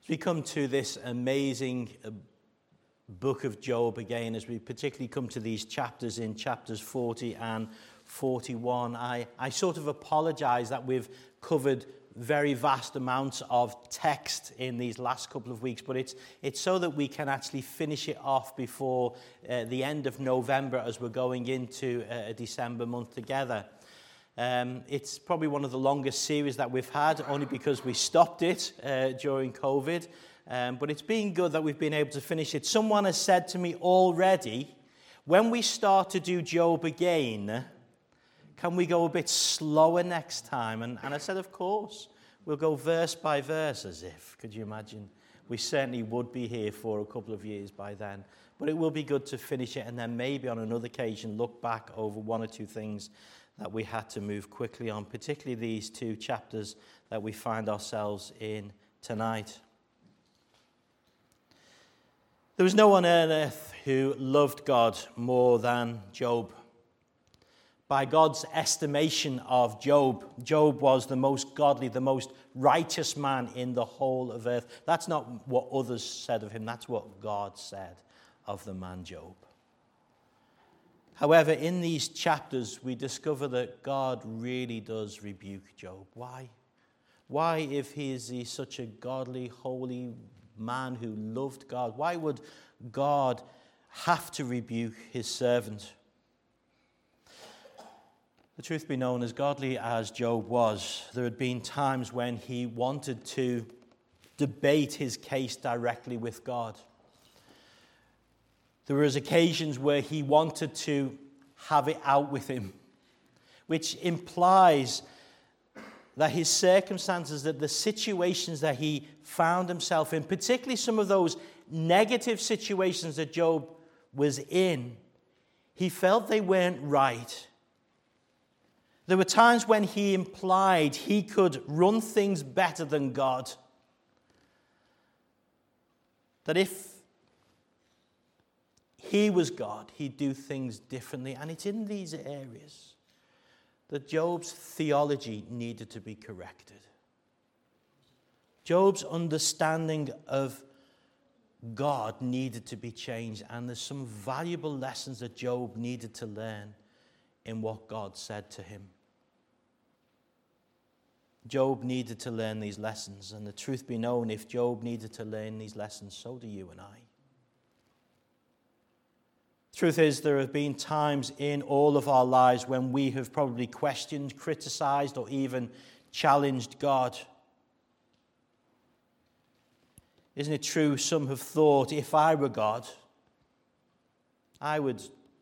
As we come to this amazing book of Job again, as we particularly come to these chapters in chapters 40 and 41, I sort of apologize that we've covered very vast amounts of text in these last couple of weeks, but it's so that we can actually finish it off before the end of November as we're going into a December month together. It's probably one of the longest series that we've had, only because we stopped it during COVID. But it's been good that we've been able to finish it. Someone has said to me already, when we start to do Job again, can we go a bit slower next time? And I said, of course. We'll go verse by verse, as if. Could you imagine? We certainly would be here for a couple of years by then. But it will be good to finish it and then maybe on another occasion look back over one or two things that we had to move quickly on, particularly these two chapters that we find ourselves in tonight. There was no one on earth who loved God more than Job. By God's estimation of Job, Job was the most godly, the most righteous man in the whole of earth. That's not what others said of him. That's what God said of the man Job. However, in these chapters, we discover that God really does rebuke Job. Why? Why, if he is such a godly, holy man who loved God, why would God have to rebuke his servant? The truth be known, as godly as Job was, there had been times when he wanted to debate his case directly with God. There was occasions where he wanted to have it out with him, which implies that his circumstances, that the situations that he found himself in, particularly some of those negative situations that Job was in, he felt they weren't right. There were times when he implied he could run things better than God. That if he was God, he'd do things differently. And it's in these areas that Job's theology needed to be corrected. Job's understanding of God needed to be changed. And there's some valuable lessons that Job needed to learn in what God said to him. Job needed to learn these lessons. And the truth be known, if Job needed to learn these lessons, so do you and I. Truth is, there have been times in all of our lives when we have probably questioned, criticized, or even challenged God. Isn't it true? Some have thought, if I were God, I would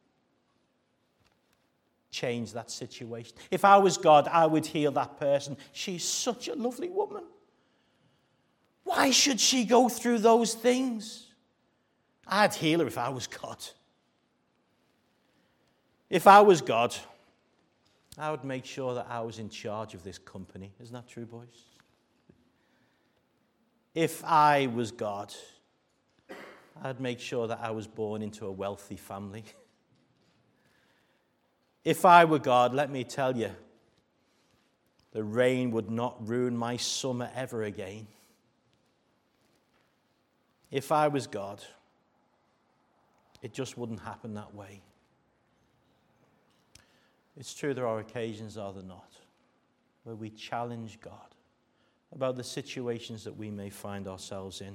change that situation. If I was God, I would heal that person. She's such a lovely woman. Why should she go through those things? I'd heal her if I was God. If I was God, I would make sure that I was in charge of this company. Isn't that true, boys? If I was God, I'd make sure that I was born into a wealthy family. If I were God, let me tell you, the rain would not ruin my summer ever again. If I was God, it just wouldn't happen that way. It's true there are occasions, are there not, where we challenge God about the situations that we may find ourselves in.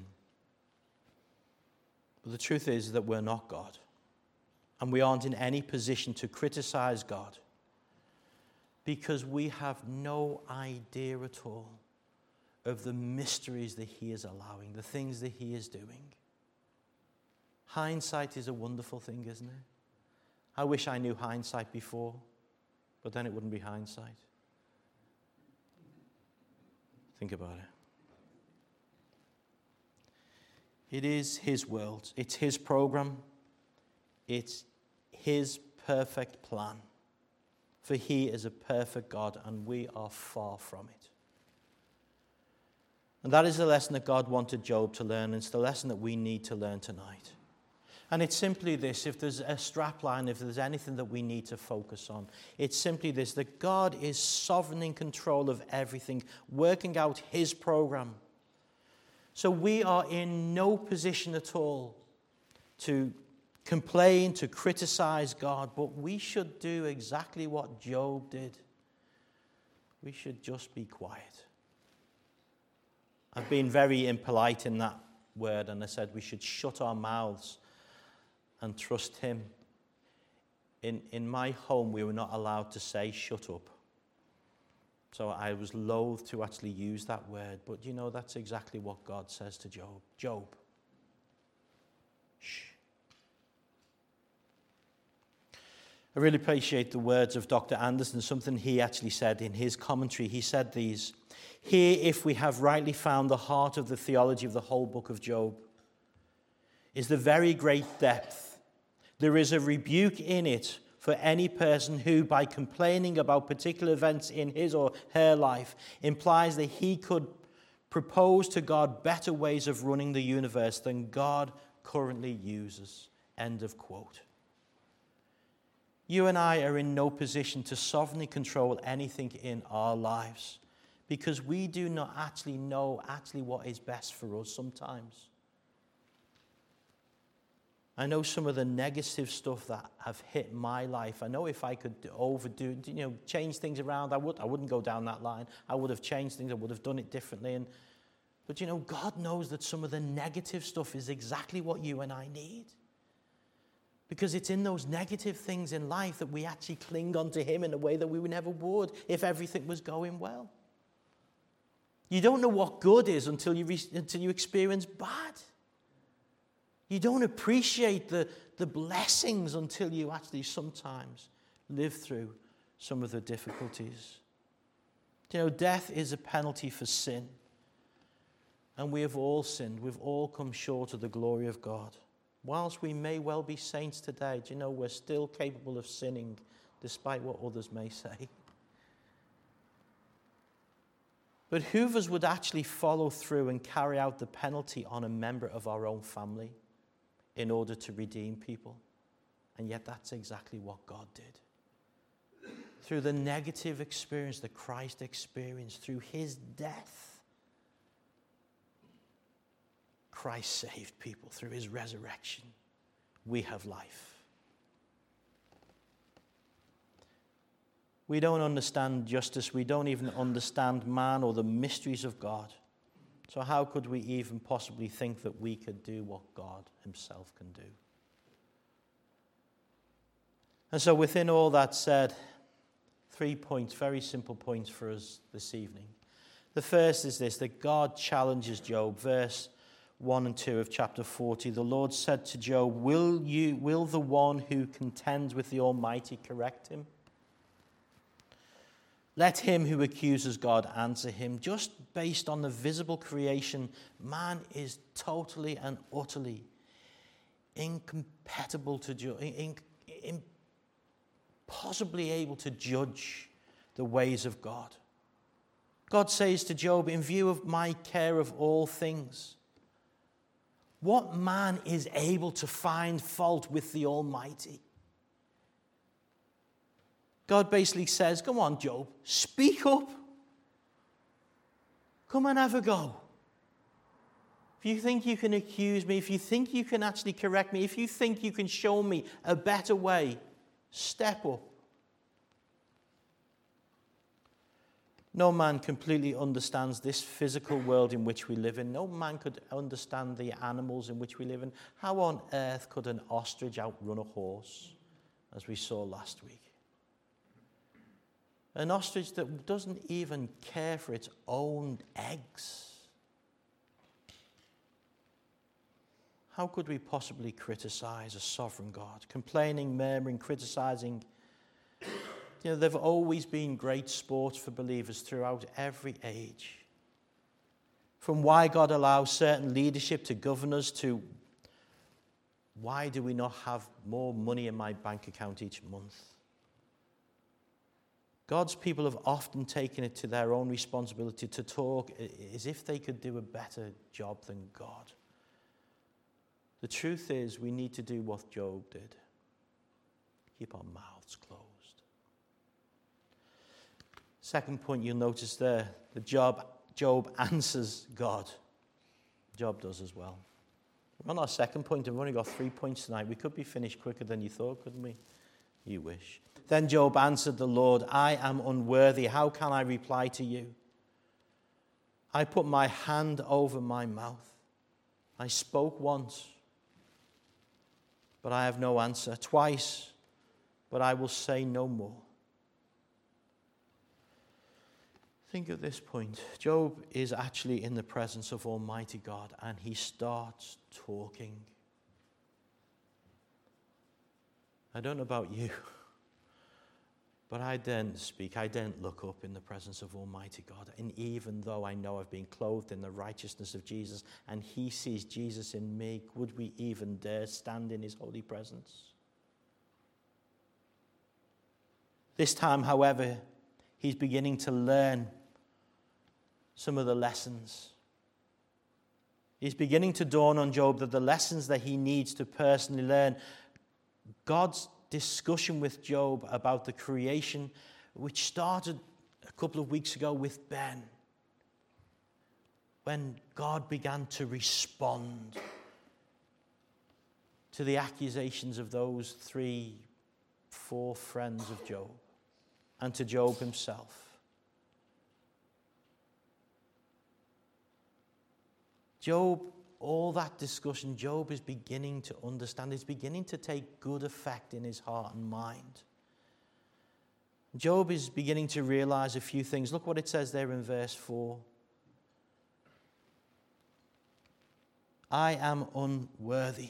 But the truth is that we're not God. And we aren't in any position to criticize God because we have no idea at all of the mysteries that he is allowing, the things that he is doing. Hindsight is a wonderful thing, isn't it? I wish I knew hindsight before, but then it wouldn't be hindsight. Think about it. It is his world. It's his program. It's his perfect plan. For he is a perfect God, and we are far from it. And that is the lesson that God wanted Job to learn, and it's the lesson that we need to learn tonight. And it's simply this, if there's a strapline, if there's anything that we need to focus on, it's simply this, that God is sovereign in control of everything, working out his program. So we are in no position at all to complain, to criticize God, but we should do exactly what Job did. We should just be quiet. I've been very impolite in that word, and I said we should shut our mouths and trust him. In my home, we were not allowed to say shut up. So I was loath to actually use that word, but you know, that's exactly what God says to Job. Job, shh. I really appreciate the words of Dr. Anderson, something he actually said in his commentary. He said these: here, if we have rightly found the heart of the theology of the whole book of Job, is the very great depth. There is a rebuke in it for any person who, by complaining about particular events in his or her life, implies that he could propose to God better ways of running the universe than God currently uses. End of quote. You and I are in no position to sovereignly control anything in our lives because we do not actually know what is best for us sometimes. I know some of the negative stuff that have hit my life. I know if I could overdo, change things around, I wouldn't go down that line. I would have changed things. I would have done it differently. But God knows that some of the negative stuff is exactly what you and I need. Because it's in those negative things in life that we actually cling on to him in a way that we never would if everything was going well. You don't know what good is until you experience bad. You don't appreciate the blessings until you actually sometimes live through some of the difficulties. Death is a penalty for sin. And we have all sinned. We've all come short of the glory of God. Whilst we may well be saints today, we're still capable of sinning despite what others may say. But who of us would actually follow through and carry out the penalty on a member of our own family in order to redeem people? And yet that's exactly what God did. Through the negative experience that Christ experienced, through his death, Christ saved people. Through his resurrection, we have life. We don't understand justice. We don't even understand man or the mysteries of God. So how could we even possibly think that we could do what God himself can do? And so within all that said, 3 points, very simple points for us this evening. The first is this, that God challenges Job. Verse 1 and 2 of chapter 40, the Lord said to Job, will the one who contends with the Almighty correct him? Let him who accuses God answer him. Just based on the visible creation, man is totally and utterly incompatible to impossibly able to judge the ways of God. God says to Job, in view of my care of all things, what man is able to find fault with the Almighty? God basically says, come on, Job, speak up. Come and have a go. If you think you can accuse me, if you think you can actually correct me, if you think you can show me a better way, step up. No man completely understands this physical world in which we live in. No man could understand the animals in which we live in. How on earth could an ostrich outrun a horse, as we saw last week? An ostrich that doesn't even care for its own eggs. How could we possibly criticize a sovereign God? Complaining, murmuring, criticizing. There have always been great sports for believers throughout every age. From why God allows certain leadership to govern us to why do we not have more money in my bank account each month? God's people have often taken it to their own responsibility to talk as if they could do a better job than God. The truth is, we need to do what Job did. Keep our mouths closed. Second point you'll notice there, that Job answers God. Job does as well. We're on our second point, and we've only got 3 points tonight. We could be finished quicker than you thought, couldn't we? You wish. Then Job answered the Lord, I am unworthy. How can I reply to you? I put my hand over my mouth. I spoke once, but I have no answer. Twice, but I will say no more. Think of this point. Job is actually in the presence of Almighty God, and he starts talking. I don't know about you, but I daren't speak. I daren't look up in the presence of Almighty God. And even though I know I've been clothed in the righteousness of Jesus, and he sees Jesus in me, would we even dare stand in his holy presence? This time, however, he's beginning to learn some of the lessons. It's beginning to dawn on Job that the lessons that he needs to personally learn. God's discussion with Job about the creation, which started a couple of weeks ago with Ben, when God began to respond to the accusations of those 4 friends of Job, and to Job himself. Job, all that discussion, Job is beginning to understand. It's beginning to take good effect in his heart and mind. Job is beginning to realize a few things. Look what it says there in verse 4. I am unworthy.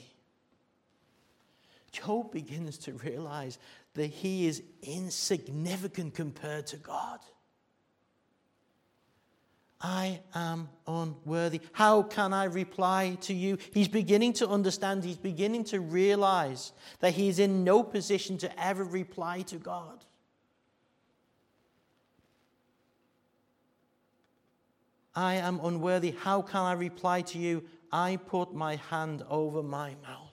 Job begins to realize that he is insignificant compared to God. I am unworthy. How can I reply to you? He's beginning to understand. He's beginning to realize that he's in no position to ever reply to God. I am unworthy. How can I reply to you? I put my hand over my mouth.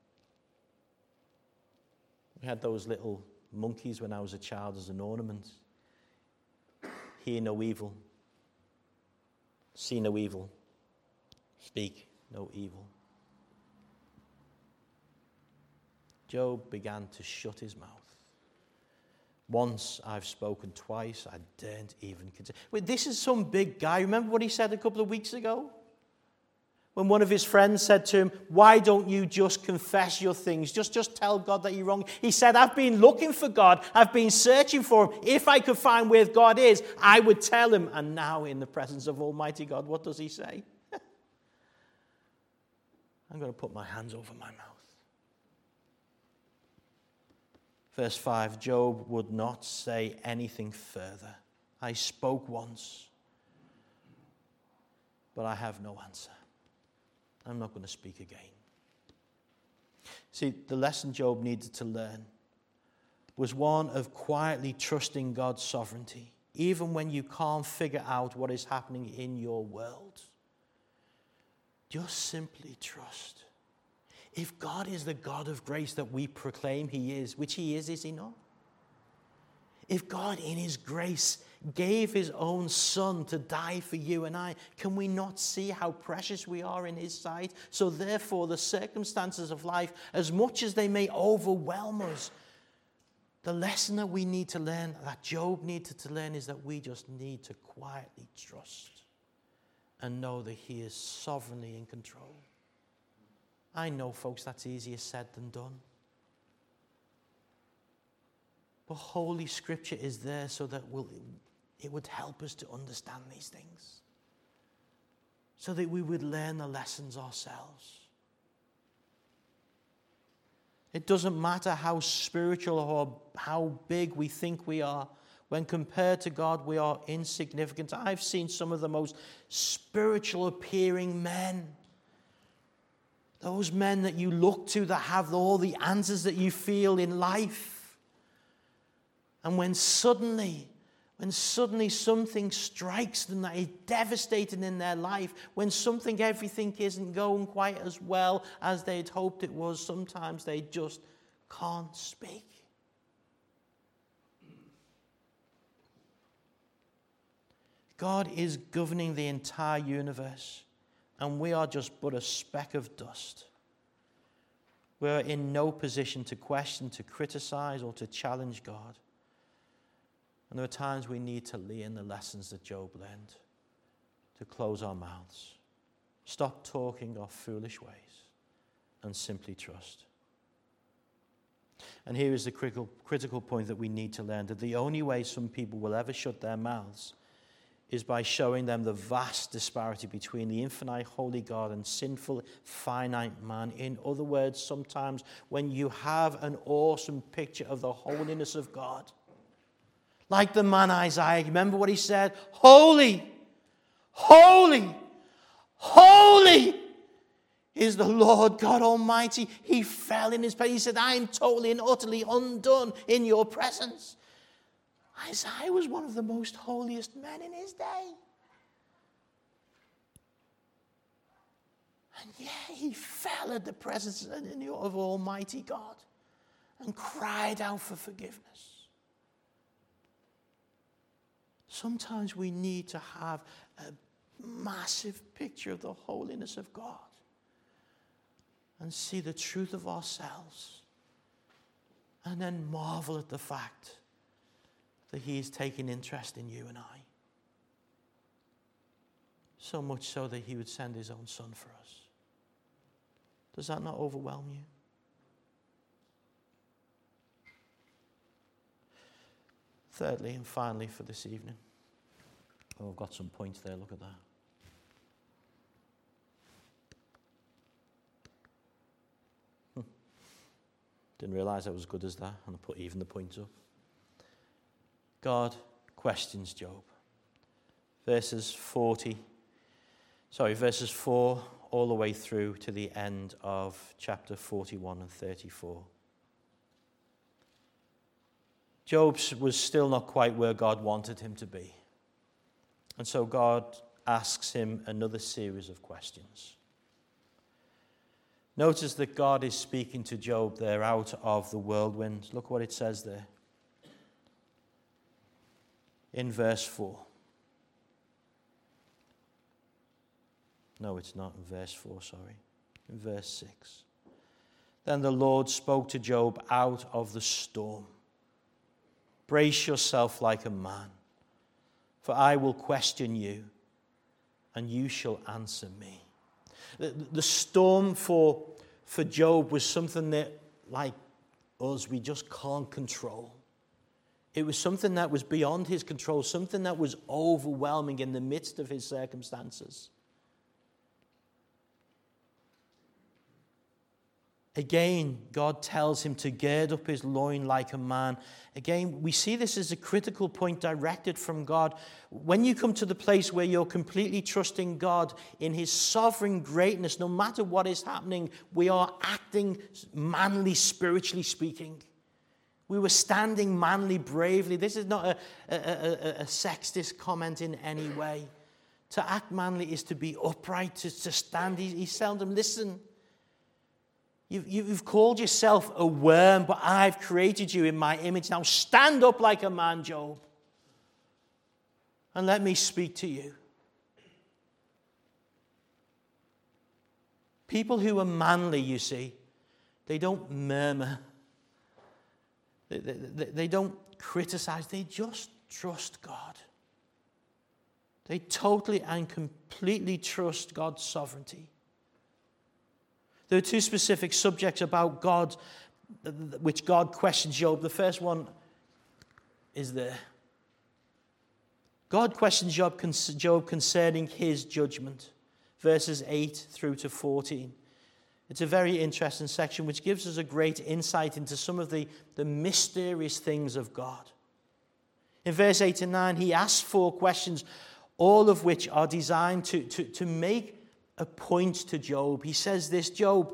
We had those little monkeys when I was a child as an ornament. Hear no evil. See no evil. Speak no evil. Job began to shut his mouth. Once I've spoken, twice I daren't even consider. Wait, this is some big guy. Remember what he said a couple of weeks ago? When one of his friends said to him, why don't you just confess your things? Just tell God that you're wrong. He said, I've been looking for God. I've been searching for him. If I could find where God is, I would tell him. And now in the presence of Almighty God, what does he say? I'm going to put my hands over my mouth. Verse 5, Job would not say anything further. I spoke once, but I have no answer. I'm not going to speak again. See, the lesson Job needed to learn was one of quietly trusting God's sovereignty, even when you can't figure out what is happening in your world. Just simply trust. If God is the God of grace that we proclaim he is, which he is he not? If God in his grace gave his own son to die for you and I, can we not see how precious we are in his sight? So therefore, the circumstances of life, as much as they may overwhelm us, the lesson that we need to learn, that Job needed to learn, is that we just need to quietly trust and know that he is sovereignly in control. I know, folks, that's easier said than done. But Holy Scripture is there so that it would help us to understand these things, so that we would learn the lessons ourselves. It doesn't matter how spiritual or how big we think we are. When compared to God, we are insignificant. I've seen some of the most spiritual appearing men. Those men that you look to that have all the answers that you feel in life. And when suddenly something strikes them that is devastating in their life, when everything isn't going quite as well as they'd hoped it was, sometimes they just can't speak. God is governing the entire universe. And we are just but a speck of dust. We're in no position to question, to criticize, or to challenge God. And there are times we need to learn the lessons that Job learned, to close our mouths, stop talking our foolish ways, and simply trust. And here is the critical point that we need to learn, that the only way some people will ever shut their mouths is by showing them the vast disparity between the infinite holy God and sinful finite man. In other words, sometimes when you have an awesome picture of the holiness of God, like the man Isaiah, remember what he said? Holy, holy, holy is the Lord God Almighty. He fell in his place. He said, I am totally and utterly undone in your presence. Isaiah was one of the most holiest men in his day. And yet he fell at the presence of Almighty God and cried out for forgiveness. Sometimes we need to have a massive picture of the holiness of God and see the truth of ourselves, and then marvel at the fact that he is taking interest in you and I. So much so that he would send his own son for us. Does that not overwhelm you? Thirdly and finally for this evening. Oh, I've got some points there, look at that. Didn't realize I was as good as that, and I put even the points up. God questions Job. Verses 4 all the way through to the end of chapter 41 and 34. Job was still not quite where God wanted him to be. And so God asks him another series of questions. Notice that God is speaking to Job there out of the whirlwind. Look what it says there. In verse 4. No, it's not in verse 4, sorry. In verse 6. Then the Lord spoke to Job out of the storm. Brace yourself like a man, for I will question you, and you shall answer me. The storm for Job was something that, like us, we just can't control. It was something that was beyond his control, something that was overwhelming in the midst of his circumstances. Again, God tells him to gird up his loin like a man. Again, we see this as a critical point directed from God. When you come to the place where you're completely trusting God in his sovereign greatness, no matter what is happening, we are acting manly, spiritually speaking. We were standing manly, bravely. This is not a sexist comment in any way. To act manly is to be upright, to stand. He's telling them, listen, You've called yourself a worm, but I've created you in my image. Now stand up like a man, Job, and let me speak to you. People who are manly, you see, they don't murmur. They don't criticize. They just trust God. They totally and completely trust God's sovereignty. There are two specific subjects about God, which God questions Job. The first one is there. God questions Job concerning his judgment. Verses 8 through to 14. It's a very interesting section which gives us a great insight into some of the mysterious things of God. In verse 8 and 9, he asks 4 questions, all of which are designed to make a point to Job. He says this, Job,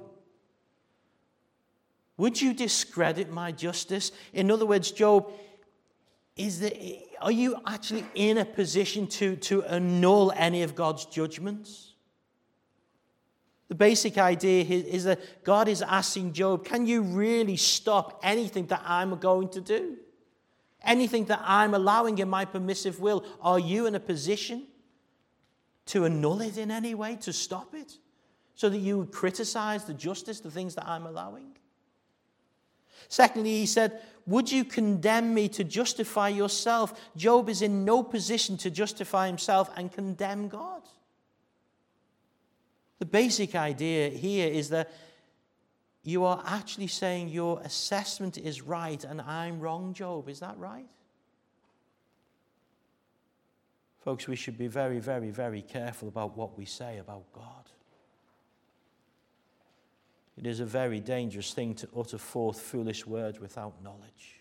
would you discredit my justice? In other words, Job, are you actually in a position to annul any of God's judgments? The basic idea is that God is asking Job, can you really stop anything that I'm going to do? Anything that I'm allowing in my permissive will, are you in a position to annul it in any way, to stop it, so that you would criticize the justice, the things that I'm allowing? Secondly, he said, would you condemn me to justify yourself? Job is in no position to justify himself and condemn God. The basic idea here is that you are actually saying your assessment is right and I'm wrong, Job. Is that right? Folks, we should be very, very, very careful about what we say about God. It is a very dangerous thing to utter forth foolish words without knowledge.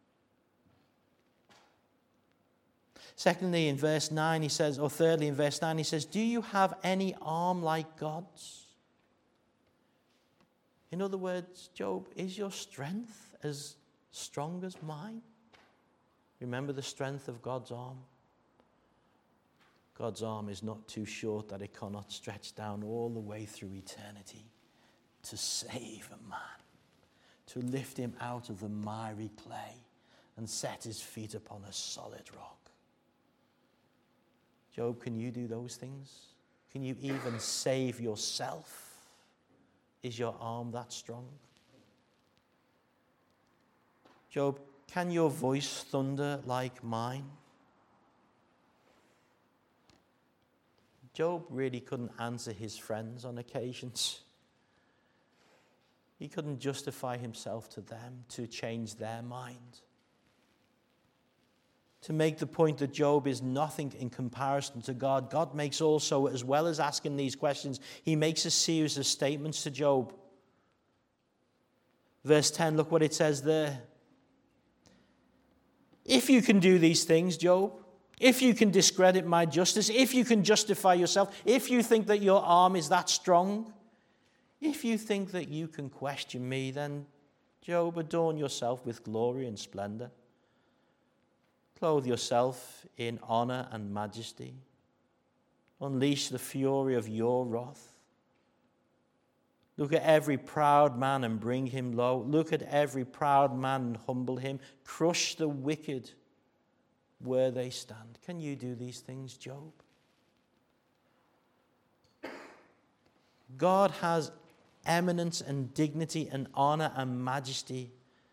Secondly, in verse 9, he says, or thirdly, in verse 9, he says, do you have any arm like God's? In other words, Job, is your strength as strong as mine? Remember the strength of God's arm. God's arm is not too short that it cannot stretch down all the way through eternity to save a man, to lift him out of the miry clay and set his feet upon a solid rock. Job, can you do those things? Can you even save yourself? Is your arm that strong? Job, can your voice thunder like mine? Job really couldn't answer his friends on occasions. He couldn't justify himself to them to change their mind. To make the point that Job is nothing in comparison to God, God makes also, as well as asking these questions, he makes a series of statements to Job. Verse 10, look what it says there. If you can do these things, Job, if you can discredit my justice, if you can justify yourself, if you think that your arm is that strong, if you think that you can question me, then, Job, adorn yourself with glory and splendor. Clothe yourself in honor and majesty. Unleash the fury of your wrath. Look at every proud man and bring him low. Look at every proud man and humble him. Crush the wicked where they stand. Can you do these things, Job? God has eminence and dignity and honor and majesty.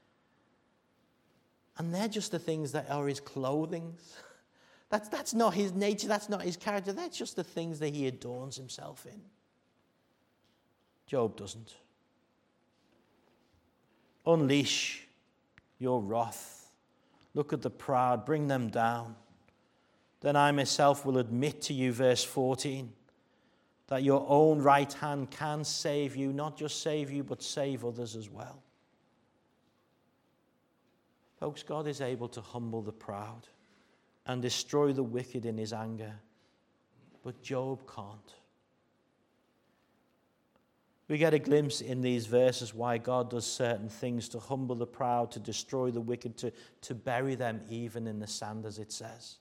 And they're just the things that are his clothing. That's not his nature, that's not his character. That's just the things that he adorns himself in. Job doesn't. Unleash your wrath. Look at the proud, bring them down. Then I myself will admit to you, verse 14, that your own right hand can save you, not just save you, but save others as well. Folks, God is able to humble the proud and destroy the wicked in his anger, but Job can't. We get a glimpse in these verses why God does certain things to humble the proud, to destroy the wicked, to bury them even in the sand, as it says.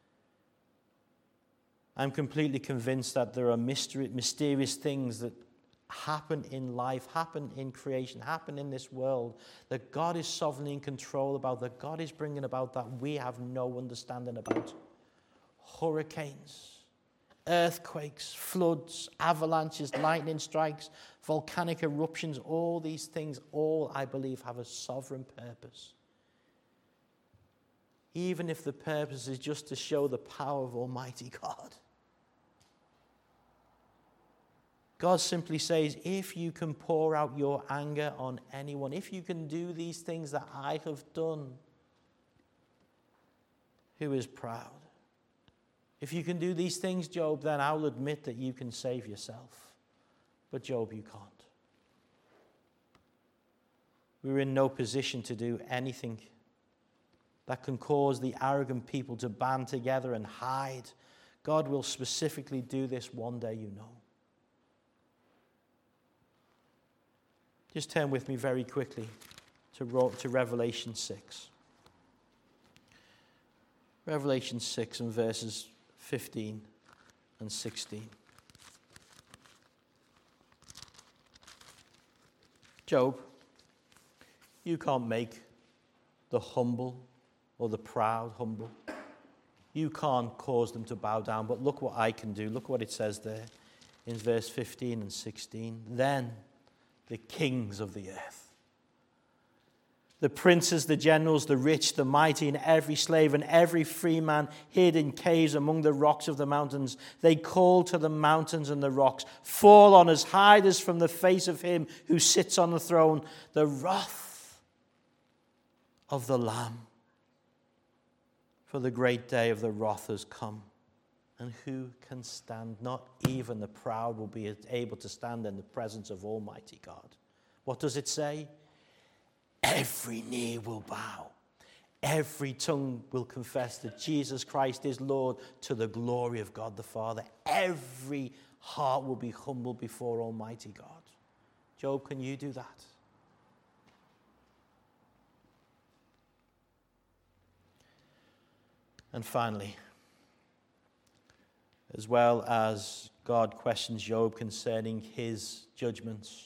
I'm completely convinced that there are mysterious things that happen in life, happen in creation, happen in this world, that God is sovereignly in control about, that God is bringing about that we have no understanding about. Hurricanes, earthquakes, floods, avalanches, lightning strikes, volcanic eruptions, all these things, all, I believe, have a sovereign purpose. Even if the purpose is just to show the power of Almighty God. God simply says, if you can pour out your anger on anyone, if you can do these things that I have done, who is proud? If you can do these things, Job, then I'll admit that you can save yourself. But Job, you can't. We're in no position to do anything that can cause the arrogant people to band together and hide. God will specifically do this one day, you know. Just turn with me very quickly to Revelation 6. Revelation 6 and verses 15 and 16. Job, you can't make the humble or the proud humble. You can't cause them to bow down, but look what I can do. Look what it says there in verse 15 and 16. Then the kings of the earth, the princes, the generals, the rich, the mighty, and every slave and every free man hid in caves among the rocks of the mountains. They called to the mountains and the rocks, fall on us, hide us from the face of him who sits on the throne. The wrath of the Lamb, for the great day of the wrath has come. And who can stand? Not even the proud will be able to stand in the presence of Almighty God. What does it say? Every knee will bow. Every tongue will confess that Jesus Christ is Lord, to the glory of God the Father. Every heart will be humble before Almighty God. Job, can you do that? And finally, as well as God questions Job concerning his judgments,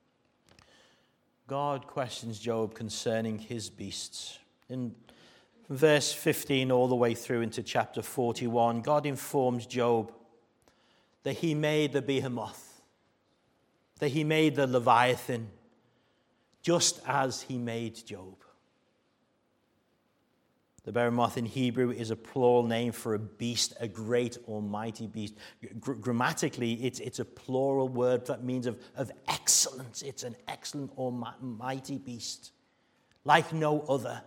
God questions Job concerning his beasts. In verse 15 all the way through into chapter 41, God informs Job that he made the behemoth, that he made the Leviathan, just as he made Job. The behemoth in Hebrew is a plural name for a beast, a great almighty beast. Grammatically, it's a plural word that means of excellence. It's an excellent almighty beast, like no other.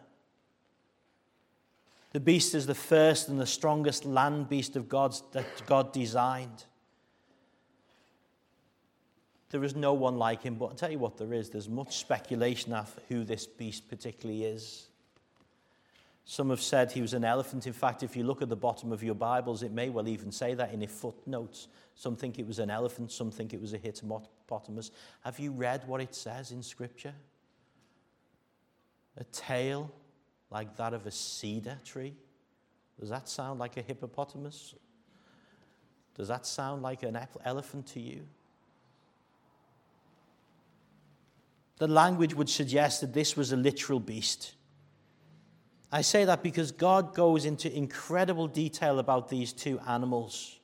The beast is the first and the strongest land beast of that God designed. There is no one like him, but I'll tell you what there is. There's much speculation of who this beast particularly is. Some have said he was an elephant. In fact, if you look at the bottom of your Bibles, it may well even say that in the footnotes. Some think it was an elephant, some think it was a hippopotamus. Have you read what it says in Scripture? A tail like that of a cedar tree. Does that sound like a hippopotamus? Does that sound like an elephant to you? The language would suggest that this was a literal beast. I say that because God goes into incredible detail about these two animals.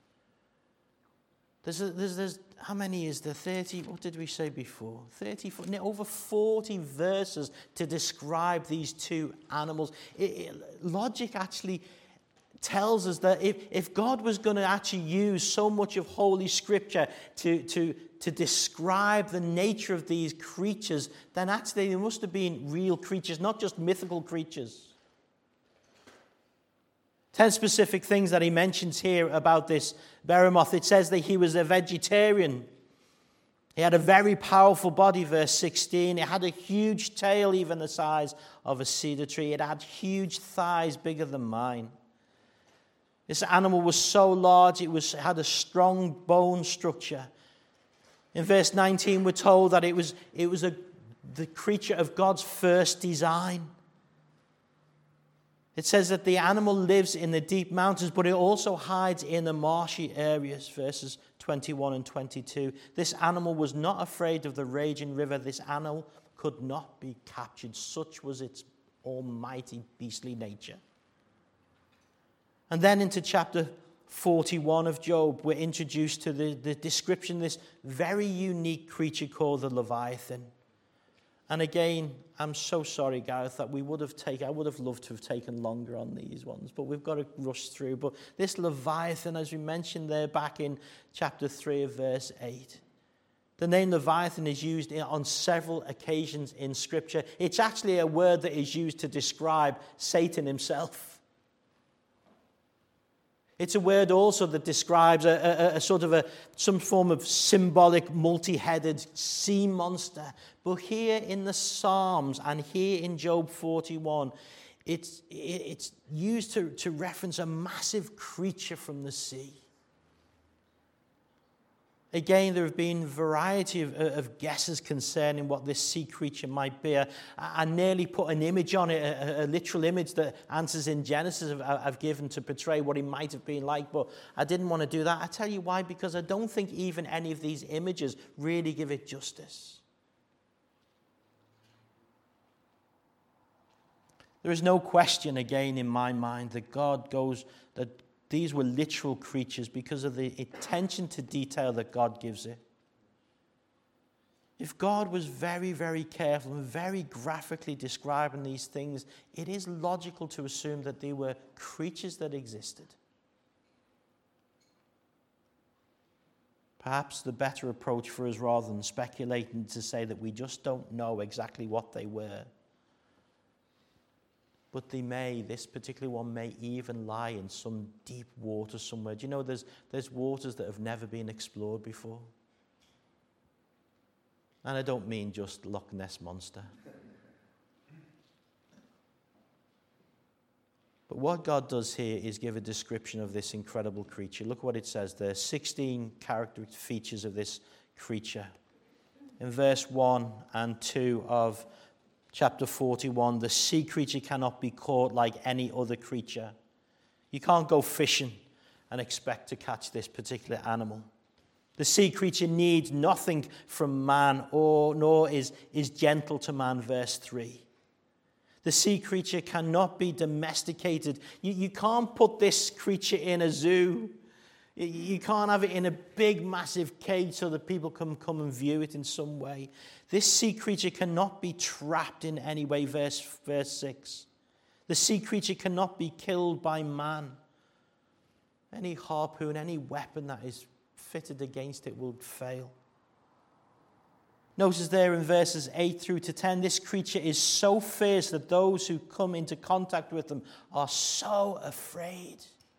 There's how many is there? 30, what did we say before? 30, over 40 verses to describe these two animals. Logic actually tells us that if God was going to actually use so much of Holy Scripture to describe the nature of these creatures, then actually they must have been real creatures, not just mythical creatures. 10 specific things that he mentions here about this behemoth. It says that he was a vegetarian. He had a very powerful body, verse 16. It had a huge tail, even the size of a cedar tree. It had huge thighs, bigger than mine. This animal was so large, it had a strong bone structure. In verse 19, we're told that it was the creature of God's first design. It says that the animal lives in the deep mountains, but it also hides in the marshy areas, verses 21 and 22. This animal was not afraid of the raging river. This animal could not be captured. Such was its almighty beastly nature. And then into chapter 41 of Job, we're introduced to the description of this very unique creature called the Leviathan. And again, I'm so sorry, Gareth, that I would have loved to have taken longer on these ones, but we've got to rush through. But this Leviathan, as we mentioned there back in chapter 3 of verse 8, the name Leviathan is used on several occasions in Scripture. It's actually a word that is used to describe Satan himself. It's a word also that describes a sort of some form of symbolic multi-headed sea monster. But here in the Psalms and here in Job 41, it's used to reference a massive creature from the sea. Again, there have been a variety of guesses concerning what this sea creature might be. I nearly put an image on it, a literal image that Answers in Genesis have given to portray what it might have been like, but I didn't want to do that. I tell you why, because I don't think even any of these images really give it justice. There is no question again in my mind that these were literal creatures because of the attention to detail that God gives it. If God was very, very careful and very graphically describing these things, it is logical to assume that they were creatures that existed. Perhaps the better approach for us, rather than speculating, to say that we just don't know exactly what they were. But this particular one may even lie in some deep water somewhere. Do you know there's waters that have never been explored before? And I don't mean just Loch Ness Monster. But what God does here is give a description of this incredible creature. Look what it says there. 16 character features of this creature. In verse 1 and 2 of chapter 41, the sea creature cannot be caught like any other creature. You can't go fishing and expect to catch this particular animal. The sea creature needs nothing from man, nor is gentle to man, verse 3. The sea creature cannot be domesticated. You can't put this creature in a zoo. You can't have it in a big, massive cage so that people can come and view it in some way. This sea creature cannot be trapped in any way, verse 6. The sea creature cannot be killed by man. Any harpoon, any weapon that is fitted against it will fail. Notice there in verses 8 through to 10, this creature is so fierce that those who come into contact with them are so afraid.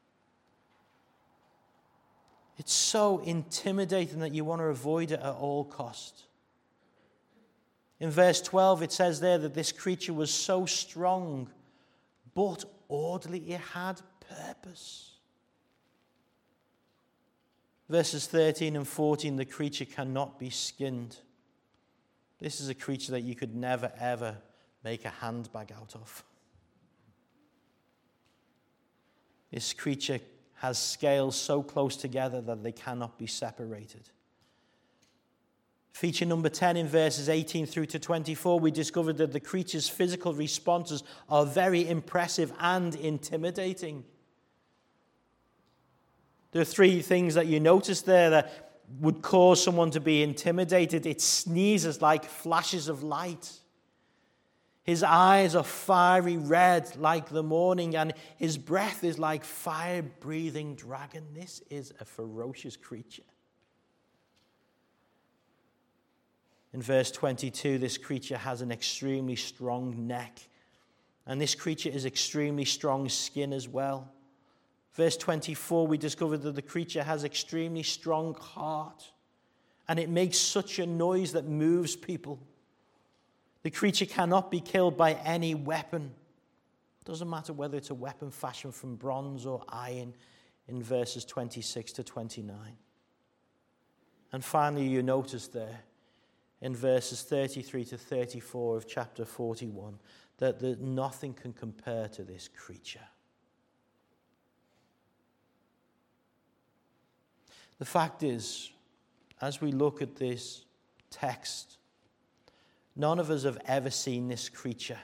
It's so intimidating that you want to avoid it at all cost. In verse 12, it says there that this creature was so strong, but orderly. It had purpose. Verses 13 and 14, the creature cannot be skinned. This is a creature that you could never, ever make a handbag out of. This creature has scales so close together that they cannot be separated. Feature number 10 in verses 18 through to 24, we discovered that the creature's physical responses are very impressive and intimidating. There are three things that you notice there that would cause someone to be intimidated. It sneezes like flashes of light. His eyes are fiery red like the morning, and his breath is like fire-breathing dragon. This is a ferocious creature. In verse 22, this creature has an extremely strong neck, and this creature is extremely strong skin as well. Verse 24, we discovered that the creature has extremely strong heart, and it makes such a noise that moves people. The creature cannot be killed by any weapon. It doesn't matter whether it's a weapon fashioned from bronze or iron in verses 26 to 29. And finally, you notice there in verses 33 to 34 of chapter 41 that nothing can compare to this creature. The fact is, as we look at this text, none of us have ever seen this creature.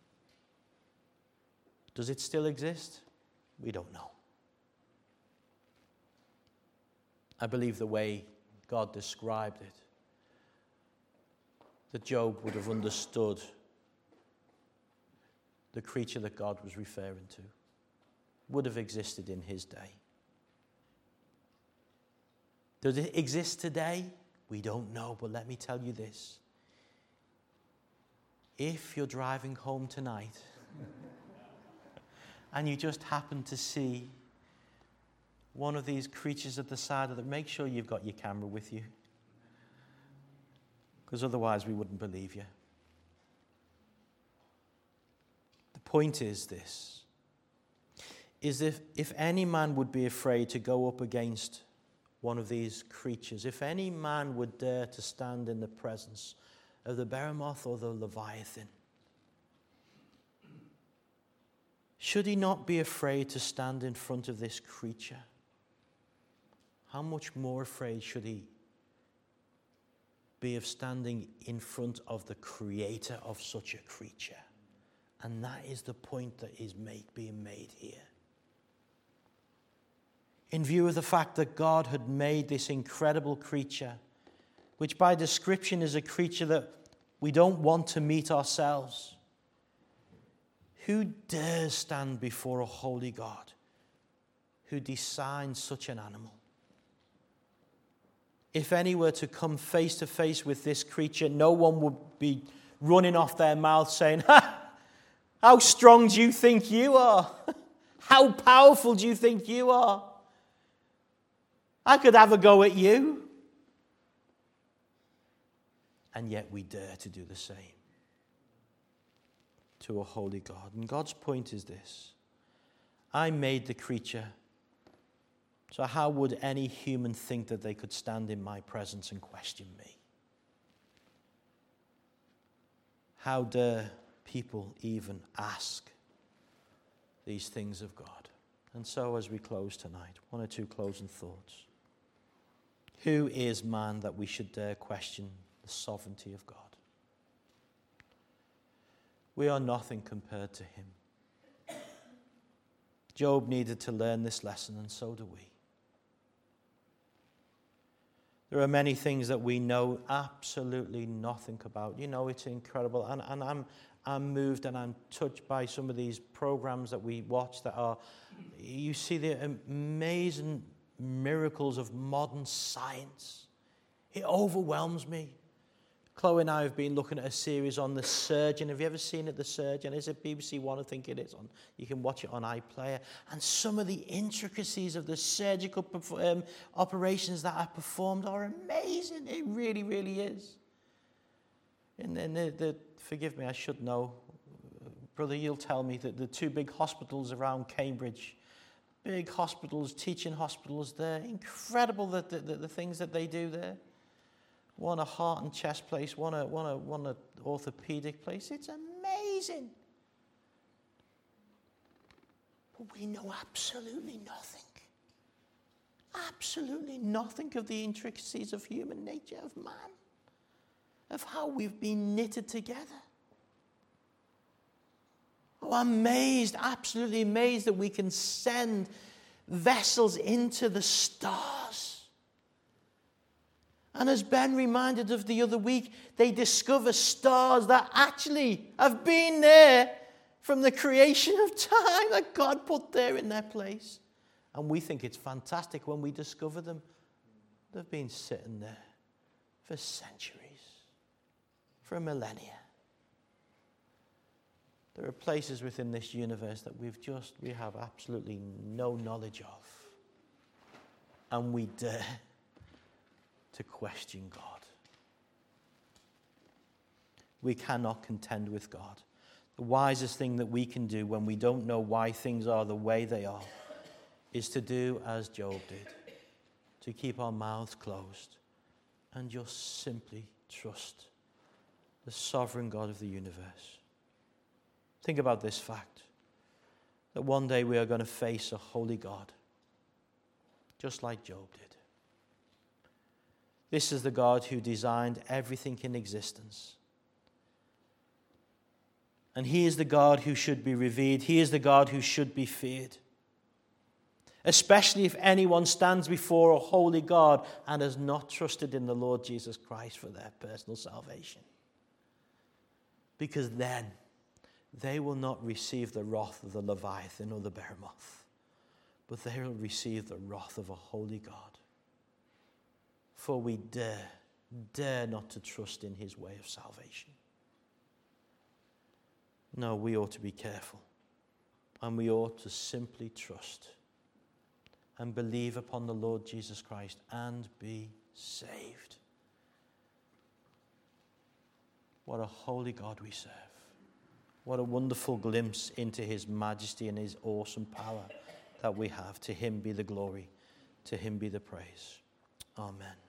Does it still exist? We don't know. I believe the way God described it, that Job would have understood the creature that God was referring to, would have existed in his day. Does it exist today? We don't know, but let me tell you this. If you're driving home tonight and you just happen to see one of these creatures at the side of the, make sure you've got your camera with you, because otherwise we wouldn't believe you. The point is this, is if any man would be afraid to go up against one of these creatures, if any man would dare to stand in the presence of the behemoth or the Leviathan, should he not be afraid to stand in front of this creature? How much more afraid should he be of standing in front of the creator of such a creature, And that is the point that is being made here. In view of the fact that God had made this incredible creature, which by description is a creature that we don't want to meet ourselves, who dares stand before a holy God who designed such an animal? If any were to come face to face with this creature, no one would be running off their mouth saying, "Ha! How strong do you think you are? How powerful do you think you are? I could have a go at you." And yet we dare to do the same to a holy God. And God's point is this: I made the creature, so how would any human think that they could stand in my presence and question me? How dare people even ask these things of God? And so as we close tonight, one or two closing thoughts. Who is man that we should dare question the sovereignty of God? We are nothing compared to him. Job needed to learn this lesson, and so do we. There are many things that we know absolutely nothing about. You know, it's incredible. And I'm moved and I'm touched by some of these programs that we watch that are, you see the amazing miracles of modern science. It overwhelms me. Chloe and I have been looking at a series on The Surgeon. Have you ever seen it, The Surgeon? Is it BBC One? I think it is. You can watch it on iPlayer. And some of the intricacies of the surgical operations that are performed are amazing. It really, really is. And forgive me, I should know. Brother, you'll tell me that the two big hospitals around Cambridge, big hospitals, teaching hospitals there, incredible the things that they do there. One a heart and chest place, one a orthopedic place. It's amazing. But we know absolutely nothing of the intricacies of human nature, of man, of how we've been knitted together. Oh, I'm amazed, absolutely amazed that we can send vessels into the stars. And as Ben reminded of the other week, they discover stars that actually have been there from the creation of time, that God put there in their place. And we think it's fantastic when we discover them. They've been sitting there for centuries, for millennia. There are places within this universe that we have absolutely no knowledge of. And we dare to question God. We cannot contend with God. The wisest thing that we can do when we don't know why things are the way they are is to do as Job did, to keep our mouths closed and just simply trust the sovereign God of the universe. Think about this fact, that one day we are going to face a holy God, just like Job did. This is the God who designed everything in existence. And he is the God who should be revered. He is the God who should be feared. Especially if anyone stands before a holy God and has not trusted in the Lord Jesus Christ for their personal salvation. Because then they will not receive the wrath of the Leviathan or the Behemoth, but they will receive the wrath of a holy God. For we dare not to trust in his way of salvation. No, we ought to be careful. And we ought to simply trust and believe upon the Lord Jesus Christ and be saved. What a holy God we serve. What a wonderful glimpse into his majesty and his awesome power that we have. To him be the glory. To him be the praise. Amen.